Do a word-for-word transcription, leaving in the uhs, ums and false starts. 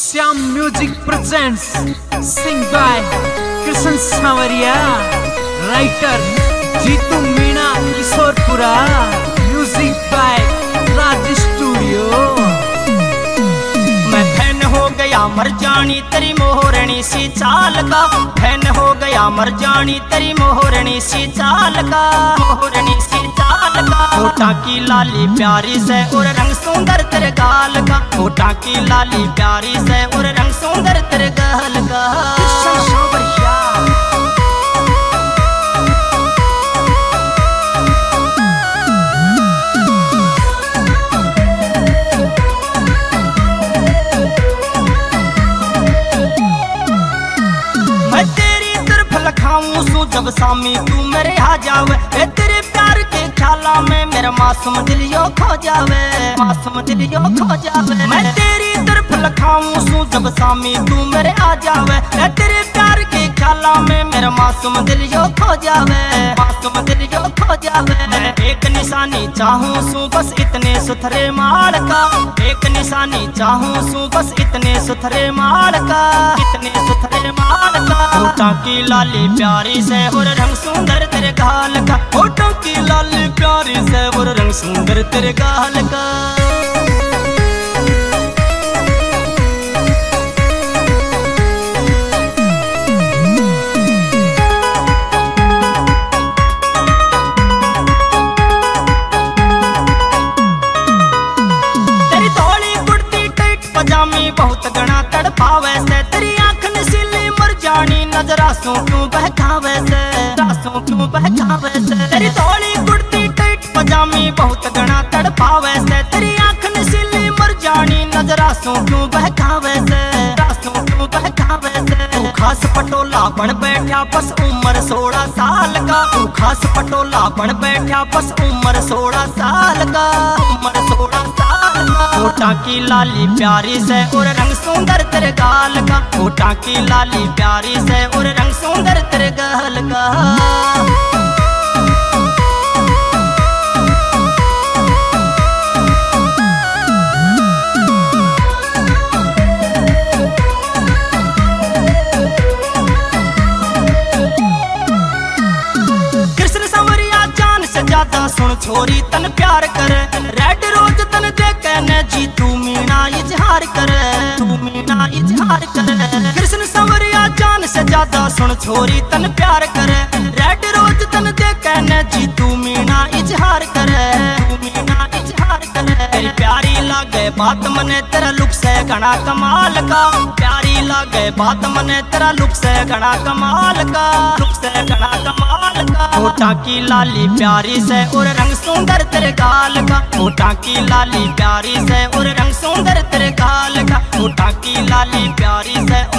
Shyam music presents sing by Krishna Sanwariya, writer Jeetu Meena Kishorpura, music by Raj studio. मैं fan हो गया मर जानी तेरी मोहरणी सी चाल का, फैन हो गया मर जानी तेरी मोहरणी सी चाल का, मोहरणी सी चाल का। होठा की लाली प्यारी से और रंग सुंदर तेरे गाल का, होठा की लाली प्यारी से और रंग सुंदर तेरे गाल का। मैं तेरी तरफ लखाऊं सू जब सामी तू मेरे आ जावे, तेरे प्यार के ख्याला में मेरा मासूम दिल यो खो जावे, मासूम दिल यो खो जावे। मैं तेरी तरफ लखाऊं सू जब सामी तू मेरे आ जावे, तेरे प्यार के ख्याला में मेरा मासूम दिल यो खो जावे, मासूम दिल यो खो जावे। मैं एक निशानी चाहूं सू बस इतने सुथरे माल का, एक निशानी चाहूं सू बस इतने सुथरे माल का, इतने सुथरे माल का। होठों की लाली प्यारी से और रंग सुंदर तेरे गाल का, होठों की लाली प्यारी से और रंग सुंदर तेरे गाल का। तेरी धोली कुर्ती टाइट पजामी बहुत गणा तड़पावे से, तेरी आंख नशीली मर जानी नजरा सू क्यों बहकावे से, रासों क्यों बहकावे से। तेरी धोली कुर्ती टाइट पजामी बहुत गणा तड़पावे से, तेरी आंख नशीली मर जानी नजरा सू क्यों बहकावे से, रासों क्यों बहकावे से। तू खास पटोला बन बैठा बस उम्र सोलह साल का, तू खास पटोला बन बैठा बस उम्र सोलह साल का, उम्र सोलह साल का। होठा की लाली प्यारी से और रंग सुंदर तेरे गाल का, होठा की लाली प्यारी से और रंग सुंदर तेरे गाल का। कृष्ण सांवरिया जान से ज्यादा सुन छोरी तन प्यार करे, रेड रोज तन देखे न जी तू मीणा इजहार करे, तू मीणा इजहार करे। कृष्ण सांवरिया जान से ज्यादा सुन छोरी तन प्यार करे, रेड रोज तन देखे न जी तू मीणा इजहार करे, तू मीणा इजहार करे। तेरी प्यारी लागे बात मने तेरा लुक से घना कमाल का, प्यारी लागे बात मने तेरा लुक से घना कमाल का, लुक से घना कमाल का। होठा की लाली प्यारी से और रंग सुंदर तेरे गाल का, होठा की लाली प्यारी से और रंग सुंदर तेरे गाल का, होठा की लाली प्यारी से